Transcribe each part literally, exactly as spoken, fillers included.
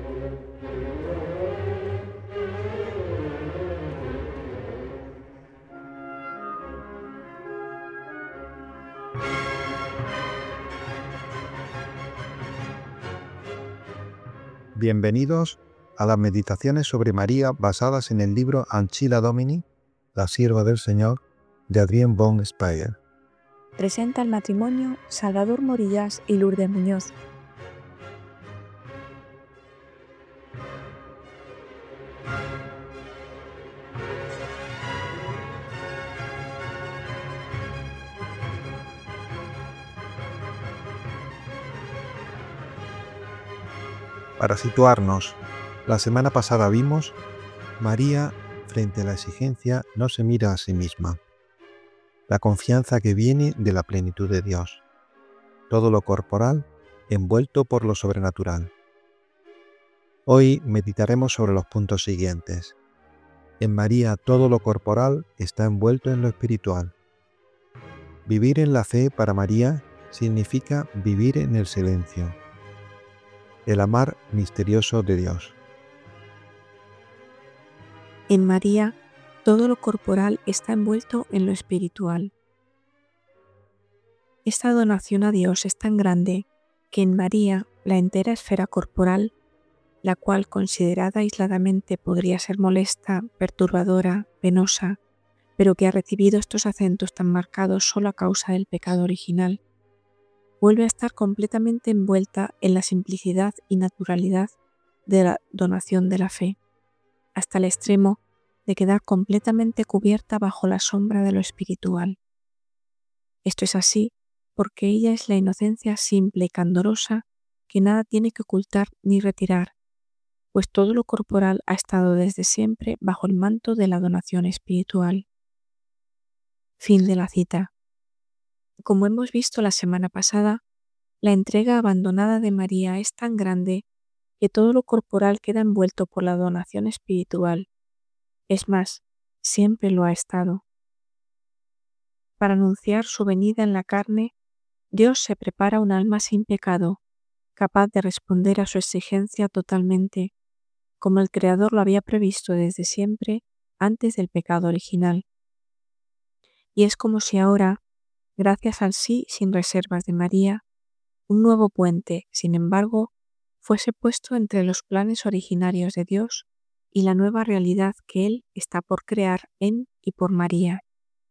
Bienvenidos a las meditaciones sobre María basadas en el libro Ancilla Domini, la sierva del Señor, de Adrienne von Speyer. Presenta el matrimonio Salvador Morillas y Lourdes Muñoz. Para situarnos, la semana pasada vimos, María, frente a la exigencia, no se mira a sí misma. La confianza que viene de la plenitud de Dios. Todo lo corporal envuelto por lo sobrenatural. Hoy meditaremos sobre los puntos siguientes. En María todo lo corporal está envuelto en lo espiritual. Vivir en la fe para María significa vivir en el silencio. El amar misterioso de Dios. En María, todo lo corporal está envuelto en lo espiritual. Esta donación a Dios es tan grande que en María la entera esfera corporal, la cual considerada aisladamente podría ser molesta, perturbadora, penosa, pero que ha recibido estos acentos tan marcados solo a causa del pecado original, vuelve a estar completamente envuelta en la simplicidad y naturalidad de la donación de la fe, hasta el extremo de quedar completamente cubierta bajo la sombra de lo espiritual. Esto es así porque ella es la inocencia simple y candorosa que nada tiene que ocultar ni retirar, pues todo lo corporal ha estado desde siempre bajo el manto de la donación espiritual. Fin de la cita. Como hemos visto la semana pasada, la entrega abandonada de María es tan grande que todo lo corporal queda envuelto por la donación espiritual. Es más, siempre lo ha estado. Para anunciar su venida en la carne, Dios se prepara un alma sin pecado, capaz de responder a su exigencia totalmente, como el Creador lo había previsto desde siempre antes del pecado original. Y es como si ahora, gracias al sí sin reservas de María, un nuevo puente, sin embargo, fuese puesto entre los planes originarios de Dios y la nueva realidad que Él está por crear en y por María.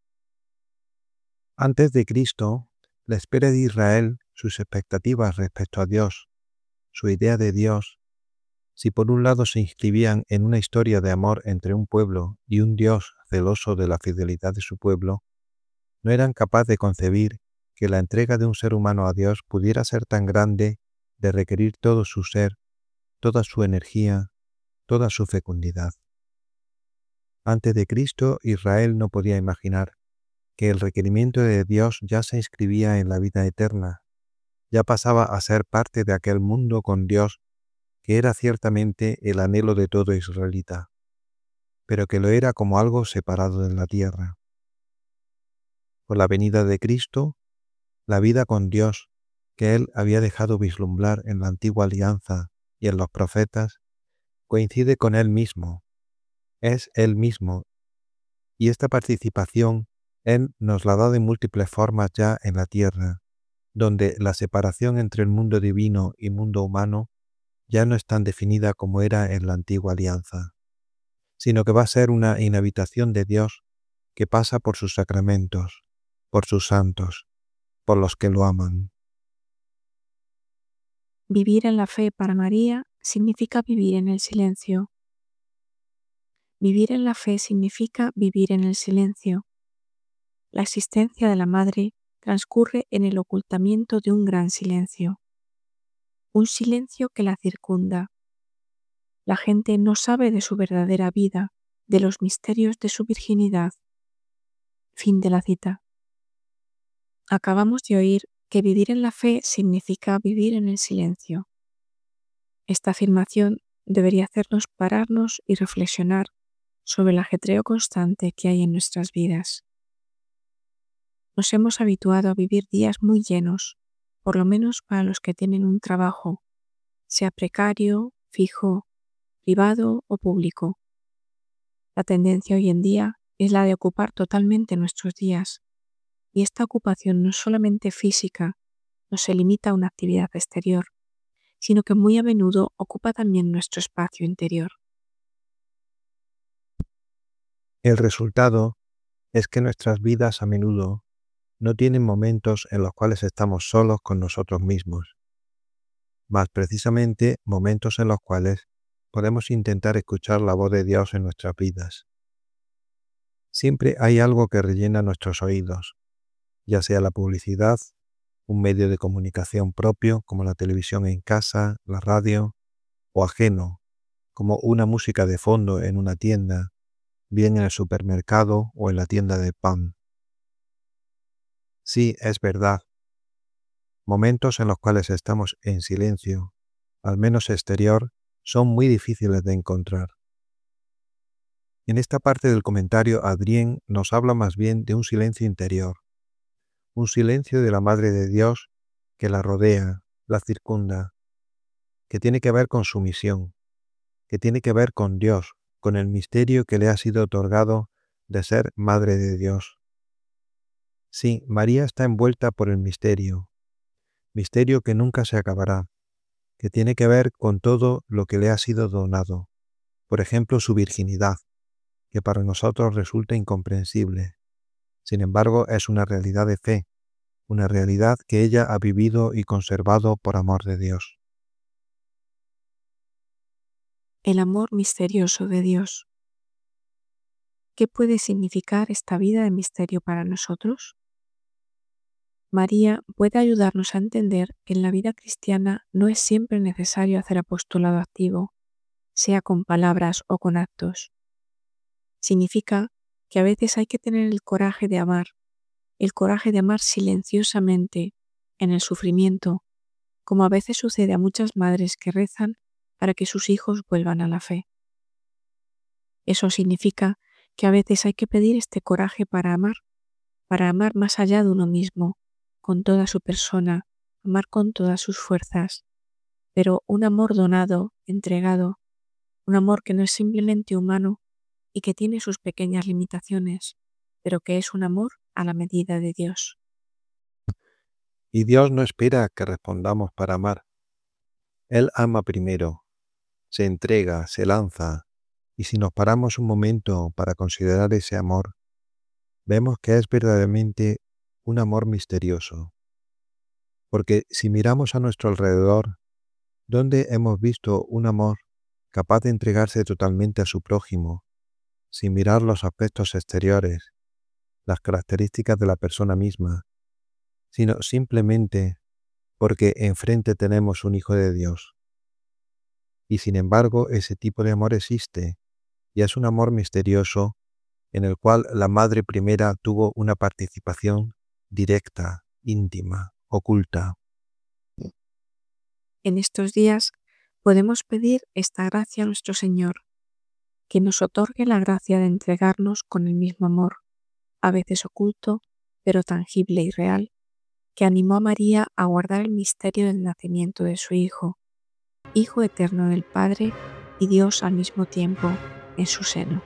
Antes de Cristo, la espera de Israel, sus expectativas respecto a Dios, su idea de Dios, si por un lado se inscribían en una historia de amor entre un pueblo y un Dios celoso de la fidelidad de su pueblo, no eran capaces de concebir que la entrega de un ser humano a Dios pudiera ser tan grande de requerir todo su ser, toda su energía, toda su fecundidad. Antes de Cristo, Israel no podía imaginar que el requerimiento de Dios ya se inscribía en la vida eterna, ya pasaba a ser parte de aquel mundo con Dios que era ciertamente el anhelo de todo israelita, pero que lo era como algo separado de la tierra. Con la venida de Cristo, la vida con Dios, que Él había dejado vislumbrar en la antigua alianza y en los profetas, coincide con Él mismo, es Él mismo, y esta participación Él nos la da de múltiples formas ya en la tierra, donde la separación entre el mundo divino y mundo humano ya no es tan definida como era en la antigua alianza, sino que va a ser una inhabitación de Dios que pasa por sus sacramentos, por sus santos, por los que lo aman. Vivir en la fe para María significa vivir en el silencio. Vivir en la fe significa vivir en el silencio. La existencia de la Madre transcurre en el ocultamiento de un gran silencio. Un silencio que la circunda. La gente no sabe de su verdadera vida, de los misterios de su virginidad. Fin de la cita. Acabamos de oír que vivir en la fe significa vivir en el silencio. Esta afirmación debería hacernos pararnos y reflexionar sobre el ajetreo constante que hay en nuestras vidas. Nos hemos habituado a vivir días muy llenos, por lo menos para los que tienen un trabajo, sea precario fijo, privado o público. La tendencia hoy en día es la de ocupar totalmente nuestros días, y esta ocupación no solamente física no se limita a una actividad exterior, sino que muy a menudo ocupa también nuestro espacio interior. El resultado es que nuestras vidas a menudo no tienen momentos en los cuales estamos solos con nosotros mismos, mas precisamente momentos en los cuales podemos intentar escuchar la voz de Dios en nuestras vidas. Siempre hay algo que rellena nuestros oídos, ya sea la publicidad, un medio de comunicación propio como la televisión en casa, la radio, o ajeno, como una música de fondo en una tienda, bien en el supermercado o en la tienda de pan. Sí, es verdad. Momentos en los cuales estamos en silencio, al menos exterior, son muy difíciles de encontrar. En esta parte del comentario, Adrien nos habla más bien de un silencio interior, un silencio de la Madre de Dios que la rodea, la circunda, que tiene que ver con su misión, que tiene que ver con Dios, con el misterio que le ha sido otorgado de ser Madre de Dios. Sí, María está envuelta por el misterio, misterio que nunca se acabará, que tiene que ver con todo lo que le ha sido donado, por ejemplo, su virginidad, que para nosotros resulta incomprensible. Sin embargo, es una realidad de fe, una realidad que ella ha vivido y conservado por amor de Dios. El amor misterioso de Dios. ¿Qué puede significar esta vida de misterio para nosotros? María puede ayudarnos a entender que en la vida cristiana no es siempre necesario hacer apostolado activo, sea con palabras o con actos. Significa que a veces hay que tener el coraje de amar, el coraje de amar silenciosamente, en el sufrimiento, como a veces sucede a muchas madres que rezan para que sus hijos vuelvan a la fe. Eso significa que a veces hay que pedir este coraje para amar, para amar más allá de uno mismo, con toda su persona, amar con todas sus fuerzas, pero un amor donado, entregado, un amor que no es simplemente humano y que tiene sus pequeñas limitaciones, pero que es un amor a la medida de Dios. Y Dios no espera que respondamos para amar. Él ama primero, se entrega, se lanza, y si nos paramos un momento para considerar ese amor, vemos que es verdaderamente un amor misterioso. Porque si miramos a nuestro alrededor, ¿dónde hemos visto un amor capaz de entregarse totalmente a su prójimo, sin mirar los aspectos exteriores, las características de la persona misma, sino simplemente porque enfrente tenemos un Hijo de Dios? Y sin embargo, ese tipo de amor existe, y es un amor misterioso en el cual la Madre Primera tuvo una participación directa, íntima, oculta. En estos días podemos pedir esta gracia a nuestro Señor, que nos otorgue la gracia de entregarnos con el mismo amor, a veces oculto, pero tangible y real, que animó a María a guardar el misterio del nacimiento de su Hijo, Hijo eterno del Padre y Dios al mismo tiempo, en su seno.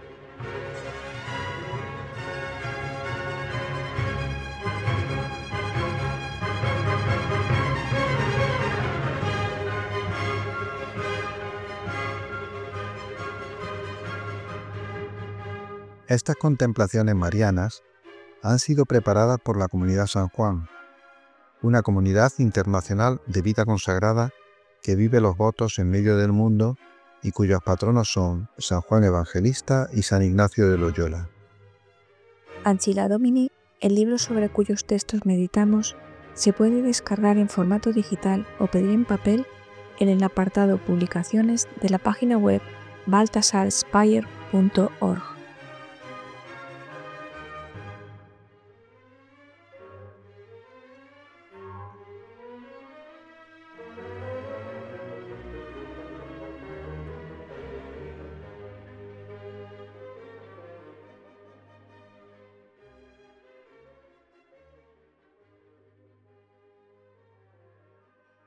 Estas contemplaciones marianas han sido preparadas por la Comunidad San Juan, una comunidad internacional de vida consagrada que vive los votos en medio del mundo y cuyos patronos son San Juan Evangelista y San Ignacio de Loyola. Ancilla Domini, el libro sobre cuyos textos meditamos, se puede descargar en formato digital o pedir en papel en el apartado Publicaciones de la página web baltasarspire punto org.